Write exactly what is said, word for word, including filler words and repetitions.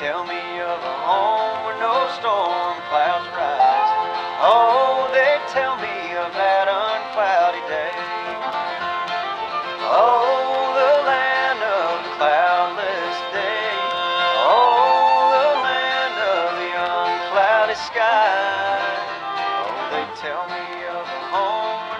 tell me of a home where no storm clouds rise. Oh, they tell me of that uncloudy day. Oh, the land of the cloudless day. Oh, the land of the uncloudy sky. Oh, they tell me of a home